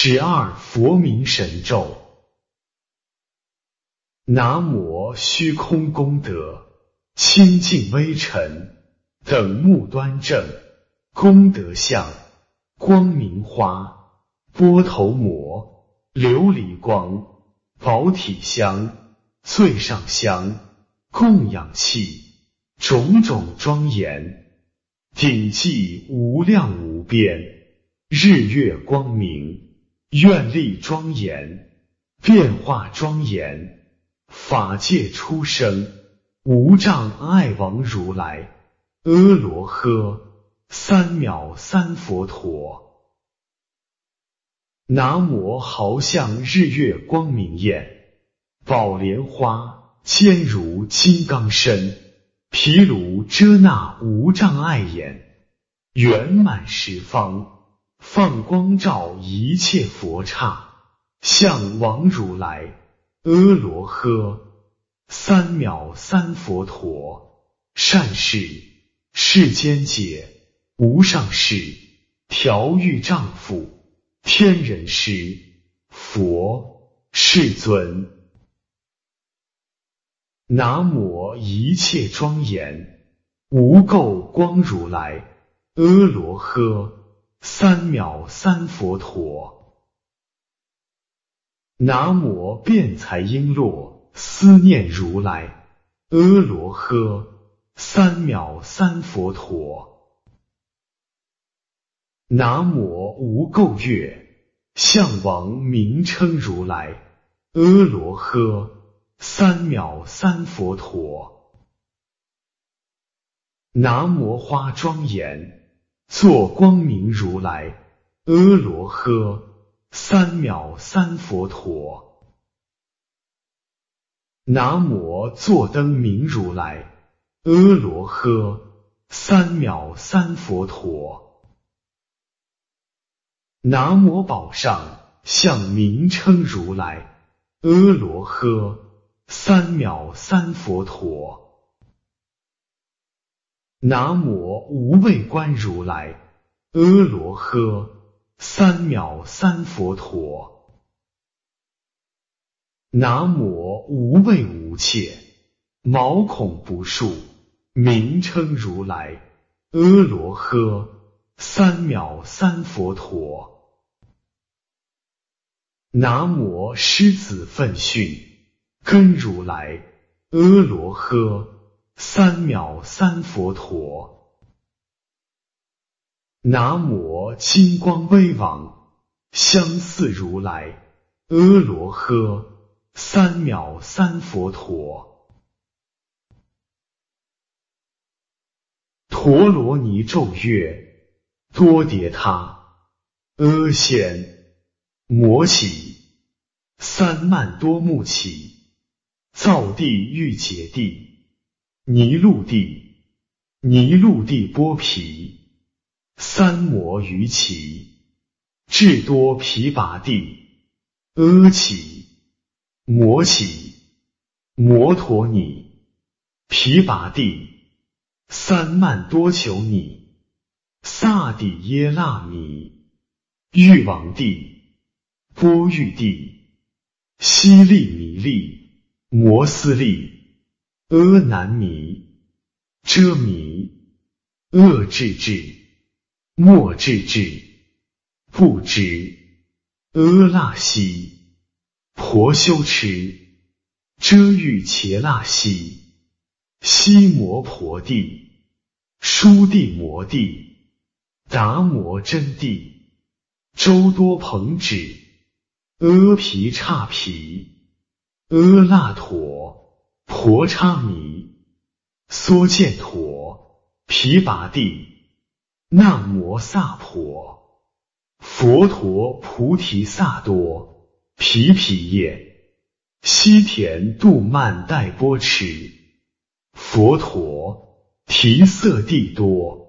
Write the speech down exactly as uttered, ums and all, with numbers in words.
十二佛名神咒。南无虚空功德，清净微尘，等目端正，功德相，光明花，波头摩，琉璃光，宝体香，最上香，供养器，种种庄严，顶髻无量无边，日月光明，愿力庄严，变化庄严，法界出生，无障碍王如来，阿罗诃，三藐三佛陀。南无好像日月光明焰，宝莲花坚如金刚身，毗卢遮那无障碍眼，圆满十方，放光照一切佛刹，向王如来，阿罗诃，三藐三佛陀。善事世间解，无上士，调御丈夫，天人师，佛世尊。南无一切庄严无垢光如来，阿罗诃，三藐三佛陀。南无辩才璎珞思念如来，阿罗诃，三藐三佛陀。南无无垢月象王名称如来，阿罗诃，三藐三佛陀。南无花庄严作光明如来，阿罗诃，三藐三佛陀。南无坐灯明如来，阿罗诃，三藐三佛陀。南无宝上象名称如来，阿罗诃，三藐三佛陀。南无无畏观如来，阿罗诃，三藐三佛陀。南无无畏无切毛孔不数名称如来，阿罗诃，三藐三佛陀。南无狮子奋训根如来，阿罗诃，三藐三佛陀。南无金光威王相似如来，阿罗诃，三藐三佛陀。陀罗尼咒乐多迭他阿现摩起三曼多目起造地狱解地尼禄地尼禄地波毗三摩于其智多毗跋地阿起摩起摩陀尼毗跋地三曼多求尼萨底耶那弥玉王地波玉地悉利弥利摩斯利阿难弥遮弥厄智智莫智智不知阿那悉婆修持遮玉伽那悉悉摩婆地疏地摩地达摩真地周多朋指阿毗刹毗阿那陀婆叉弥缩犍陀毗跋地那摩萨婆佛陀菩提萨多毗毗夜悉田度曼代波持佛陀提色地多